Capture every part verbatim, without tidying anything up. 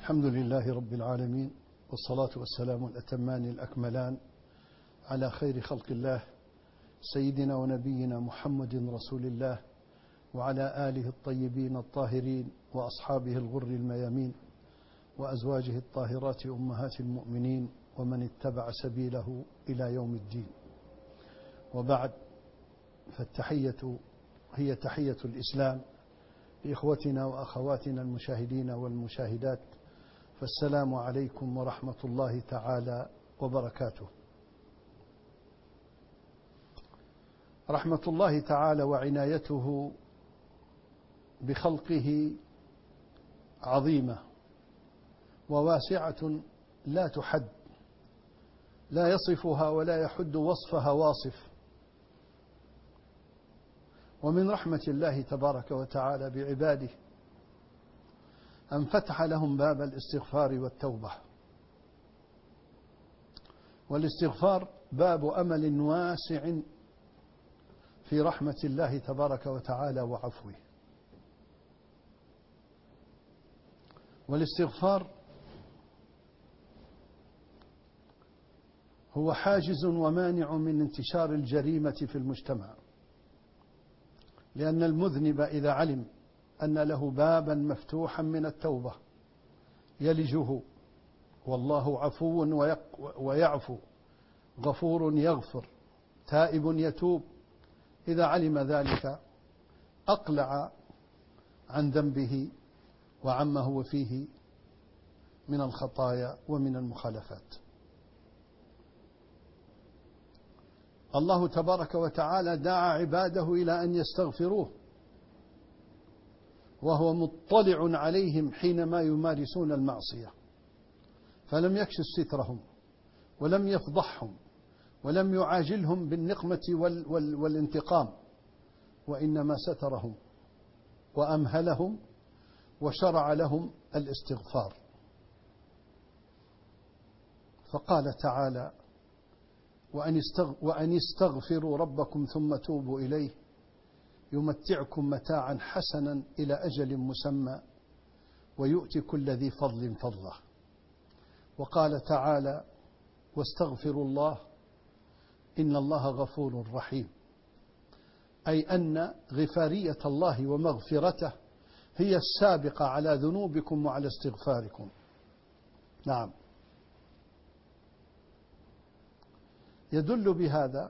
الحمد لله رب العالمين، والصلاة والسلام الأتمان الأكملان على خير خلق الله سيدنا ونبينا محمد رسول الله، وعلى آله الطيبين الطاهرين، وأصحابه الغر الميامين، وأزواجه الطاهرات أمهات المؤمنين، ومن اتبع سبيله إلى يوم الدين. وبعد، فالتحية هي تحية الإسلام لإخوتنا وأخواتنا المشاهدين والمشاهدات، فالسلام عليكم ورحمة الله تعالى وبركاته. رحمة الله تعالى وعنايته بخلقه عظيمة وواسعة لا تحد، لا يصفها ولا يحد وصفها واصف. ومن رحمة الله تبارك وتعالى بعباده أن فتح لهم باب الاستغفار والتوبة. والاستغفار باب أمل واسع في رحمة الله تبارك وتعالى وعفوه. والاستغفار هو حاجز ومانع من انتشار الجريمة في المجتمع، لأن المذنب إذا علم أن له بابا مفتوحا من التوبة يلجه، والله عفو ويعفو، غفور يغفر، تائب يتوب، إذا علم ذلك أقلع عن ذنبه وعما هو فيه من الخطايا ومن المخالفات. الله تبارك وتعالى دعا عباده إلى أن يستغفروه، وهو مطلع عليهم حينما يمارسون المعصية، فلم يكشف سترهم ولم يفضحهم ولم يعاجلهم بالنقمة وال وال والانتقام، وإنما سترهم وأمهلهم وشرع لهم الاستغفار. فقال تعالى: وأن استغفروا ربكم ثم توبوا إليه يمتعكم متاعا حسنا إلى أجل مسمى ويؤتي كل ذي فضل فضله. وقال تعالى: واستغفروا الله إن الله غفور رحيم، أي أن غفارية الله ومغفرته هي السابقة على ذنوبكم وعلى استغفاركم. نعم، يدل بهذا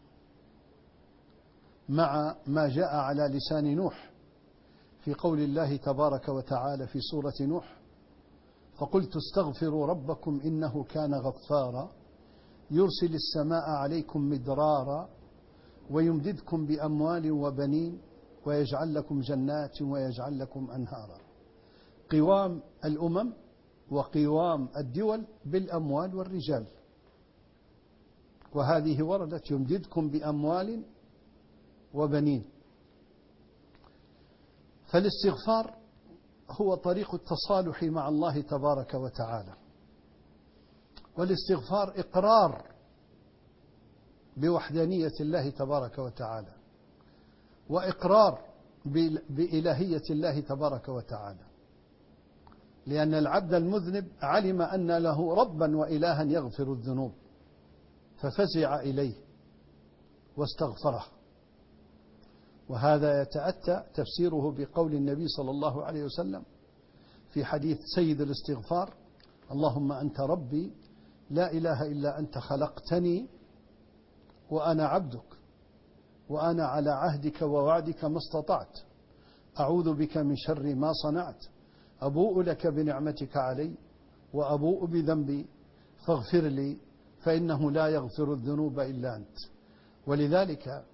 مع ما جاء على لسان نوح في قول الله تبارك وتعالى في سورة نوح: فقلت استغفروا ربكم إنه كان غفارا يرسل السماء عليكم مدرارا ويمددكم بأموال وبنين ويجعل لكم جنات ويجعل لكم أنهارا. قوام الأمم وقوام الدول بالأموال والرجال، وهذه وردت: يمددكم بأموال وبنين. فالاستغفار هو طريق التصالح مع الله تبارك وتعالى، والاستغفار إقرار بوحدانية الله تبارك وتعالى، وإقرار بإلهية الله تبارك وتعالى، لأن العبد المذنب علم أن له ربا وإلها يغفر الذنوب، ففزع إليه واستغفره. وهذا يتأتى تفسيره بقول النبي صلى الله عليه وسلم في حديث سيد الاستغفار: اللهم أنت ربي لا إله إلا أنت خلقتني وأنا عبدك وأنا على عهدك ووعدك ما استطعت، أعوذ بك من شر ما صنعت، أبوء لك بنعمتك علي وأبوء بذنبي فاغفر لي فإنه لا يغفر الذنوب إلا أنت. ولذلك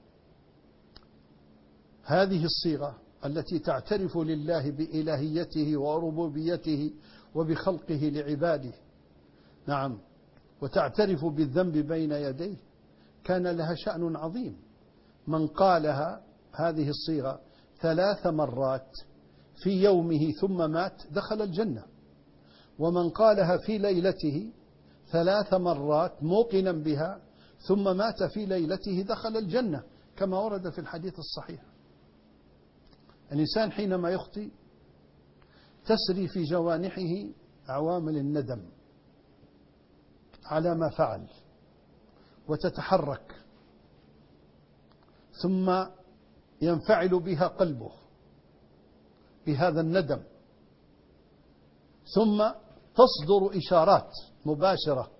هذه الصيغة التي تعترف لله بإلهيته وربوبيته وبخلقه لعباده، نعم، وتعترف بالذنب بين يديه، كان لها شأن عظيم. من قالها هذه الصيغة ثلاث مرات في يومه ثم مات دخل الجنة، ومن قالها في ليلته ثلاث مرات موقنا بها ثم مات في ليلته دخل الجنة، كما ورد في الحديث الصحيح. الإنسان حينما يخطئ تسري في جوانحه عوامل الندم على ما فعل وتتحرك، ثم ينفعل بها قلبه بهذا الندم، ثم تصدر إشارات مباشرة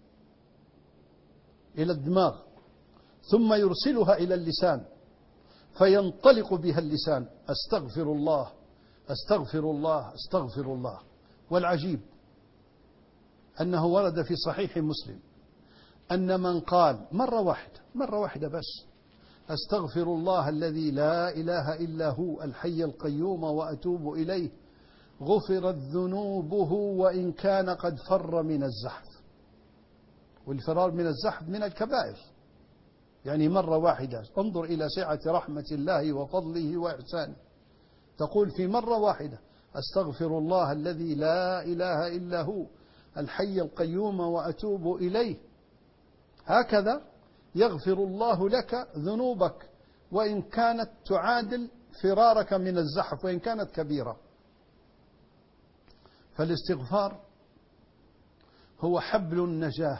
إلى الدماغ، ثم يرسلها إلى اللسان فينطلق بها اللسان: أستغفر الله أستغفر الله أستغفر الله. والعجيب أنه ورد في صحيح مسلم أن من قال مرة واحدة مرة واحدة بس: أستغفر الله الذي لا إله إلا هو الحي القيوم وأتوب إليه، غفرت ذنوبه وإن كان قد فر من الزحف. والفرار من الزحف من الكبائر، يعني مرة واحدة. انظر إلى سعة رحمة الله وفضله وإحسانه، تقول في مرة واحدة: أستغفر الله الذي لا إله إلا هو الحي القيوم وأتوب إليه. هكذا يغفر الله لك ذنوبك وإن كانت تعادل فرارك من الزحف وإن كانت كبيرة. فالاستغفار هو حبل النجاة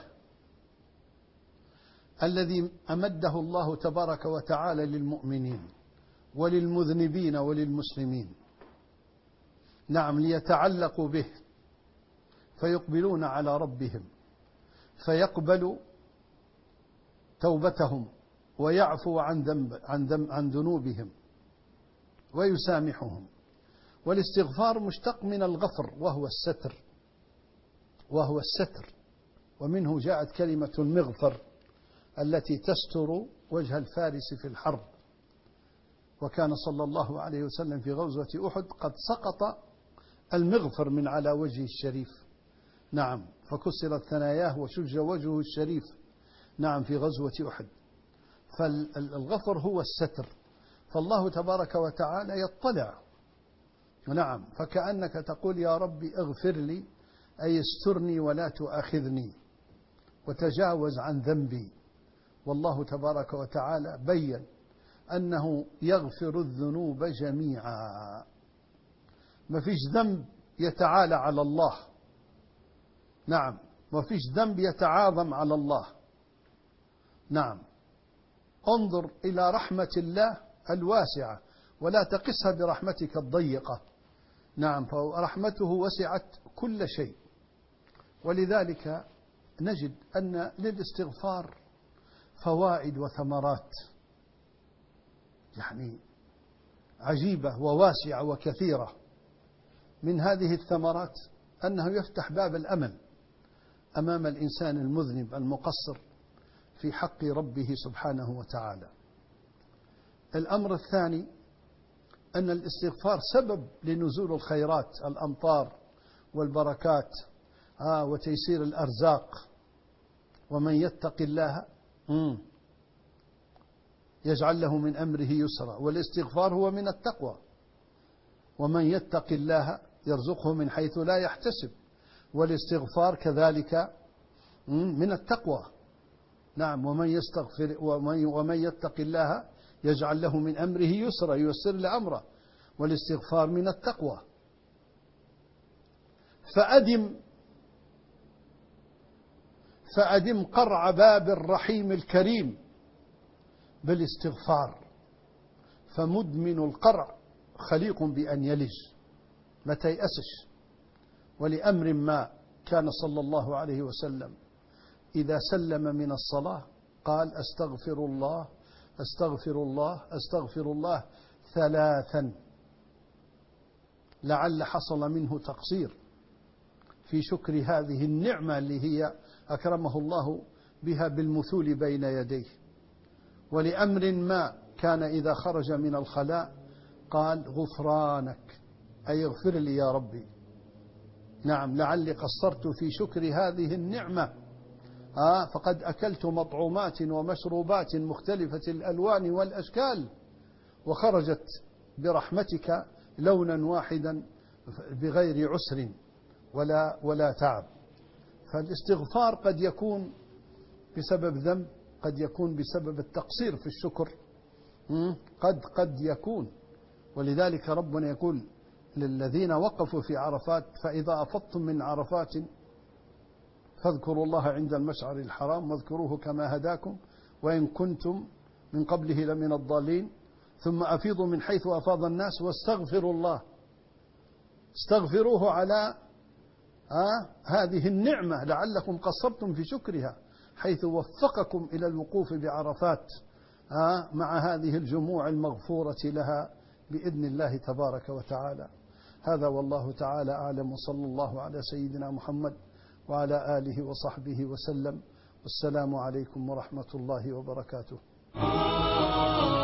الذي أمده الله تبارك وتعالى للمؤمنين وللمذنبين وللمسلمين، نعم، ليتعلقوا به فيقبلون على ربهم فيقبل توبتهم ويعفو عن ذنب عن ذنب عن ذنوبهم ويسامحهم. والاستغفار مشتق من الغفر وهو الستر وهو الستر ومنه جاءت كلمة المغفر التي تستر وجه الفارس في الحرب. وكان صلى الله عليه وسلم في غزوة أحد قد سقط المغفر من على وجهه الشريف، نعم، فكسرت ثناياه وشج وجهه الشريف، نعم، في غزوة أحد. فالغفر هو الستر، فالله تبارك وتعالى يطلع، نعم، فكأنك تقول: يا ربي اغفر لي، أي استرني ولا تؤاخذني وتجاوز عن ذنبي. والله تبارك وتعالى بين أنه يغفر الذنوب جميعا، ما فيش ذنب يتعالى على الله، نعم، ما فيش ذنب يتعاظم على الله، نعم. انظر إلى رحمة الله الواسعة ولا تقسها برحمتك الضيقة، نعم، فرحمته وسعت كل شيء. ولذلك نجد أن للاستغفار فوائد وثمرات يعني عجيبة وواسعة وكثيرة. من هذه الثمرات أنه يفتح باب الأمل أمام الإنسان المذنب المقصر في حق ربه سبحانه وتعالى. الأمر الثاني أن الاستغفار سبب لنزول الخيرات، الأمطار والبركات آه وتيسير الأرزاق. ومن يتق الله يجعل له من أمره يسرا. والاستغفار هو من التقوى. ومن يتق الله يرزقه من حيث لا يحتسب. والاستغفار كذلك من التقوى، نعم. ومن يستغفر ومن, ومن يتق الله يجعل له من أمره يسرا، ييسر له أمره. والاستغفار من التقوى. فأدم فأدم قرع باب الرحيم الكريم بالاستغفار، فمدمن القرع خليق بأن يلج، ما تيأسش. ولأمر ما كان صلى الله عليه وسلم إذا سلم من الصلاة قال: أستغفر الله أستغفر الله أستغفر الله ثلاثا، لعل حصل منه تقصير في شكر هذه النعمة اللي هي أكرمه الله بها بالمثول بين يديه. ولأمر ما كان إذا خرج من الخلاء قال: غفرانك، أي اغفر لي يا ربي، نعم، لعلي قصرت في شكر هذه النعمة، آه فقد أكلت مطعومات ومشروبات مختلفة الألوان والأشكال، وخرجت برحمتك لونا واحدا بغير عسر ولا ولا تعب. فالاستغفار قد يكون بسبب ذنب، قد يكون بسبب التقصير في الشكر، قد قد يكون. ولذلك ربنا يقول: للذين وقفوا في عرفات: فإذا أفضتم من عرفات فاذكروا الله عند المشعر الحرام واذكروه كما هداكم وإن كنتم من قبله لمن الضالين ثم أفيضوا من حيث أفاض الناس واستغفروا الله. استغفروه على آه هذه النعمة لعلكم قصرتم في شكرها، حيث وفقكم إلى الوقوف بعرفات آه مع هذه الجموع المغفورة لها بإذن الله تبارك وتعالى. هذا والله تعالى أعلم، وصلى الله على سيدنا محمد وعلى آله وصحبه وسلم، والسلام عليكم ورحمة الله وبركاته.